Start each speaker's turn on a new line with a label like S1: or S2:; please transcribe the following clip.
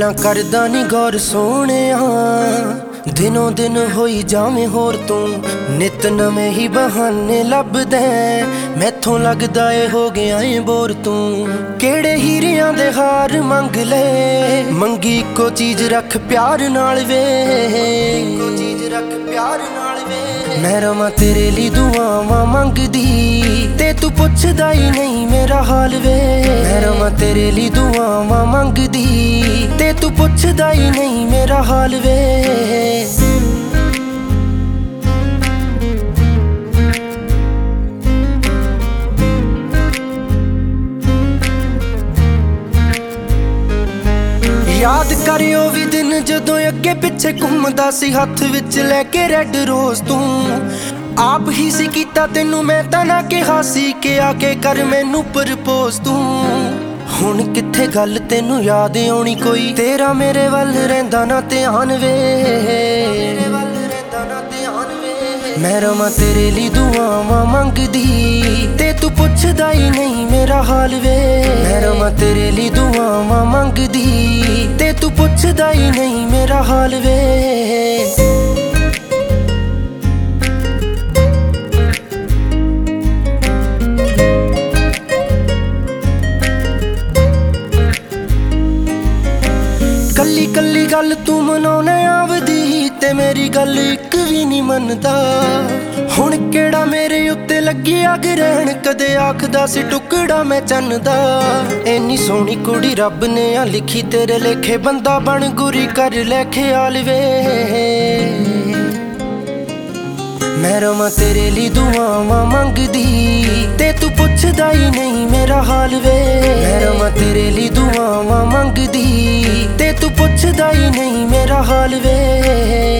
S1: गल्लां करदा नी गौर सोहणिया, दिनों दिन होई जावें होर तू। नित नवे ही बहाने लभदे, मैथों लगदा ए हो गया ए बोर तू। केड़े हीरियां दे हार मंग ले, मंगी इक्को चीज रख प्यार नाल वे, इक्को चीज रख प्यार नाल वे। मैं रवां तेरे लिए दुआवां मंगदी, ते तू पुछदा ही नहीं मेरा हाल वे। मैं रवां तेरे लिए दुआवां मंगदी, ते तू पुछदा ही नहीं मेरा हाल वे। याद करियो भी दिन जदों अगे पिछे घूमदा सी हथ विच लैके रैड रोज तू। आप ही सी कीता तेनू मैं तां ना कहा सी कि आके कर मैनू प्रपोज तू। हुण कित्थे गल तेनू याद आउणी कोई, तेरा मेरे वल रहिंदा ना ध्यान वे। मैं रवां तेरे लिए दुआवां मंगदी, ते तू पुछदा ही नहीं मेरा हाल वे। मैं रवां तेरे लिए दुआवां मंगदी, ते तू पुछदा ही नहीं मेरा हाल वे। कल्ली कल्ली गल तू मनाउणे आवदी, ते मेरी गल इक भी नहीं मनदा। हुण केड़ा मेरे उत्ते लगी अग रहन, कदे आखदा सी टुकड़ा मैं चन्न दा। इन्नी सोहनी कुड़ी रब ने आ लिखी तेरे लेखे, बंदा बन गुरी कर लै ख्याल वे। मैं रवां तेरे लिए दुआवां मंगदी, ते तू पुछदा ही नहीं मेरा हाल वे। मैं रवां तेरे लिए दुआवां मंगदी, ते तू पुछदा ही नहीं मेरा हाल वे।